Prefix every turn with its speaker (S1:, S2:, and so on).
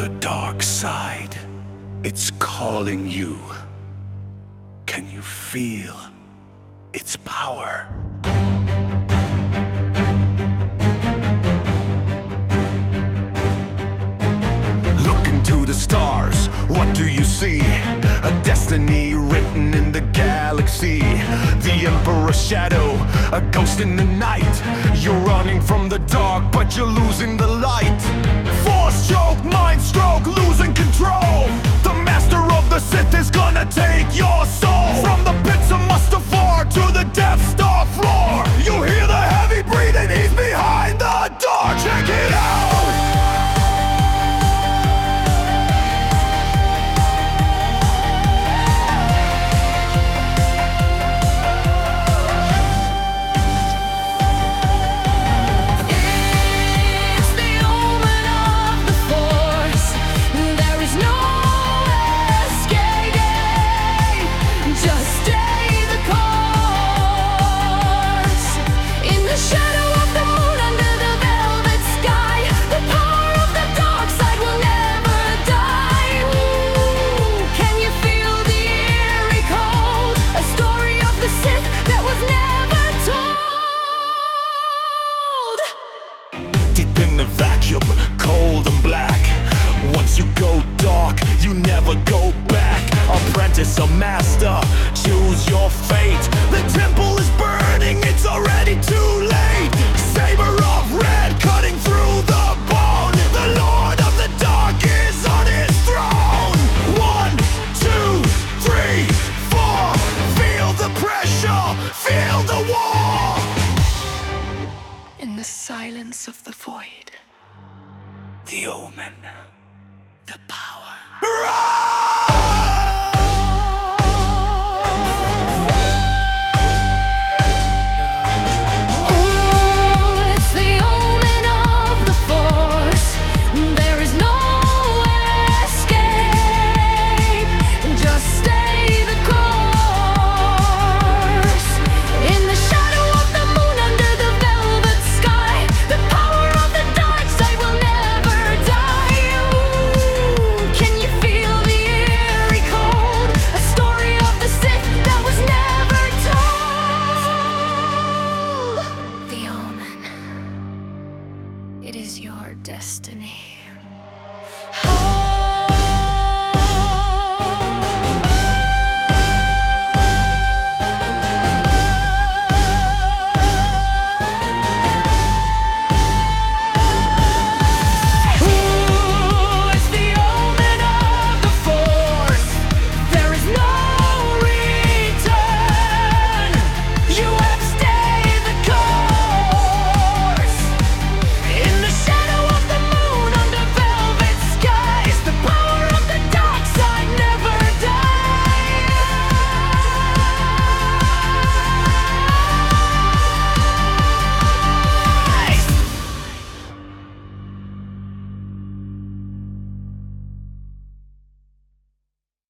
S1: The dark side, it's calling you. Can you feel its power? Look into the stars, what do you see? A destiny written in the galaxy. The Emperor's shadow, a ghost in the night. You're running from the dark, but you're losing the light. Force choke, mind stroke, losing control. The master of the Sith is gonna take your soul. From the pits of Mustafar to the Death Star floor. You hear the heavy breathing, he's behind the door. Check it out! Cold and black. Once you go dark, you never go back. Apprentice or master, choose your fate. The temple is burning, it's already too late. Saber of red cutting through the bone. The Lord of the Dark is on his throne. 1, 2, 3, 4. Feel the pressure, feel the war.
S2: In the silence of the void,
S1: the omen, the power.
S2: It's the omen of the Force. There is no escape. Just stay the course. In the shadow of the moon, under the velvet sky, the power of the dark side will never die. Can you feel the eerie cold? A story of the Sith that was never told. The omen. It is your destiny.